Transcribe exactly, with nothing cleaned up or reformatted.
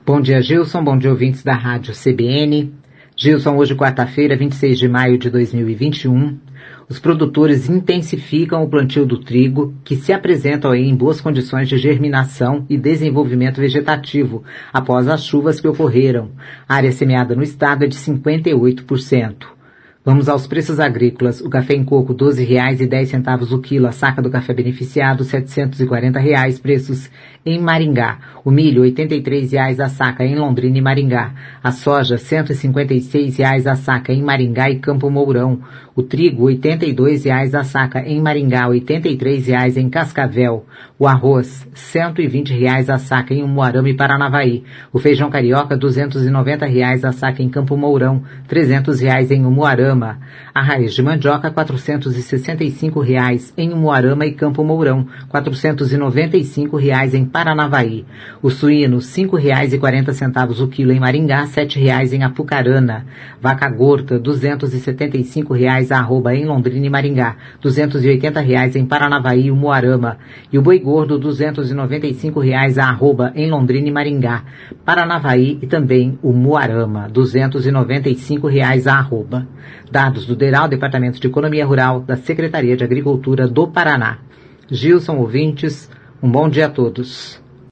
Bom dia, Gilson. Bom dia, ouvintes da Rádio C B N. Gilson, hoje quarta-feira, vinte e seis de maio de dois mil e vinte e um, os produtores intensificam o plantio do trigo, que se apresentam aí em boas condições de germinação e desenvolvimento vegetativo, após as chuvas que ocorreram. A área semeada no estado é de cinquenta e oito por cento. Vamos aos preços agrícolas. O café em coco, doze reais e dez centavos o quilo. A saca do café beneficiado, setecentos e quarenta reais. Preços em Maringá. O milho, oitenta e três reais a saca em Londrina e Maringá. A soja, cento e cinquenta e seis reais a saca em Maringá e Campo Mourão. O trigo, oitenta e dois reais a saca em Maringá, oitenta e três reais em Cascavel. O arroz, cento e vinte reais a saca em Umuarama e Paranavaí. O feijão carioca, duzentos e noventa reais a saca em Campo Mourão, trezentos reais em Umuarama. A raiz de mandioca, quatrocentos e sessenta e cinco reais em Umuarama e Campo Mourão, quatrocentos e noventa e cinco reais em Paranavaí. O suíno, cinco reais e quarenta centavos o quilo em Maringá, sete reais em Apucarana. Vaca gorda, duzentos e setenta e cinco reais a arroba em Londrina e Maringá, duzentos e oitenta reais em Paranavaí e Umuarama. E o boi gordo, duzentos e noventa e cinco reais a arroba em Londrina e Maringá, Paranavaí e também Umuarama, duzentos e noventa e cinco reais a arroba. Dados do DERAL, Departamento de Economia Rural da Secretaria de Agricultura do Paraná. Gilson, ouvintes, um bom dia a todos.